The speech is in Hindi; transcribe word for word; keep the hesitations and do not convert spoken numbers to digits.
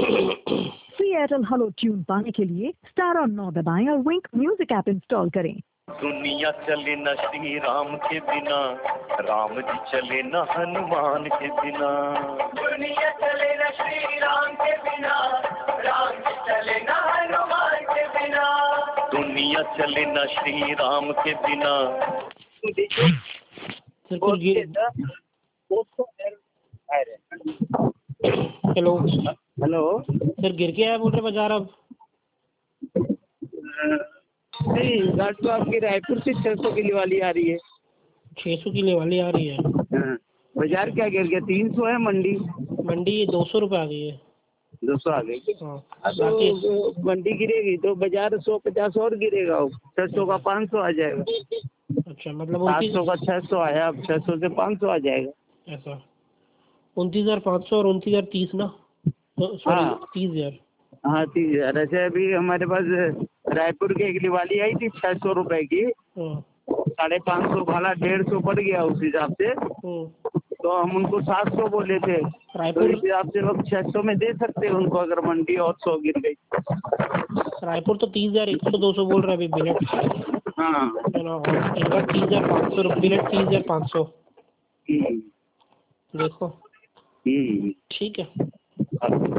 फ्री एयरटेल हेलो ट्यून पाने के लिए स्टार और नौ दबाएं और विंक म्यूजिक ऐप इंस्टॉल करें। दुनिया चले न श्री राम के बिना, राम जी चले न हनुमान के बिना। दुनिया चले न श्री राम के बिना, राम जी चले न हनुमान के बिना। दुनिया चले न श्री राम के बिना। हेलो हेलो सर, गिर के आया बोल रहे बाजार अब? नहीं, गाड़ी तो आपकी रायपुर से छह सौ किलो वाली आ रही है। छह सौ किलो वाली आ रही है? हाँ। बाजार क्या गिर गया? तीन सौ है मंडी। मंडी दो सौ रुपये आ गई है। दो सौ आ गई। हाँ। तो मंडी गिरेगी तो बाजार सौ पचास और गिरेगा। छह सौ का पाँच सौ आ जाएगा। अच्छा, मतलब सात सौ का छह सौ आया, अब छह सौ से पाँच सौ आ जाएगा। ऐसा उनतीस हजार पाँच सौ और उनतीस हजार तीस ना? सॉरी, तीस हजार। हाँ तीस हजार। ऐसे अभी हमारे पास रायपुर की एक दिवाली आई थी छह सौ रुपए की, साढ़े पाँच सौ भाड़ा डेढ़ सौ पड़ गया उस हिसाब से। तो हम उनको सात सौ बोले थे, तो इस हिसाब से लोग छह सौ में दे सकते हैं उनको, अगर मंडी और सौ गिर गई। रायपुर तो तीस हजार एक सौ दो सौ बोल रहा है अभी बिलेट। हाँ इनका तीस हजार पाँच सौ बिलेट, तीस हजार पाँच सौ। देखो ठीक है।